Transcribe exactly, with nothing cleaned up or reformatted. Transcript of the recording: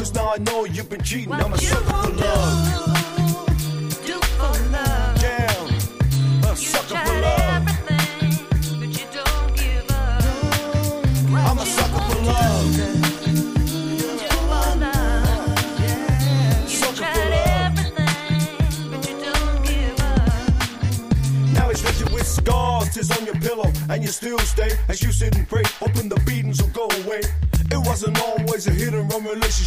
Cause now I know you've been cheating. I'm a sucker for love. Do for love. Yeah, a sucker for love. Everything, but you don't give up. I'm a sucker for love. Do for love. Yeah. You Sucker tried for love. everything, but you don't give up. Now it's left you with scars, tears on your pillow, and you still stay as you sit and pray, hoping the beatings will go away. It wasn't always a hit and run relationship.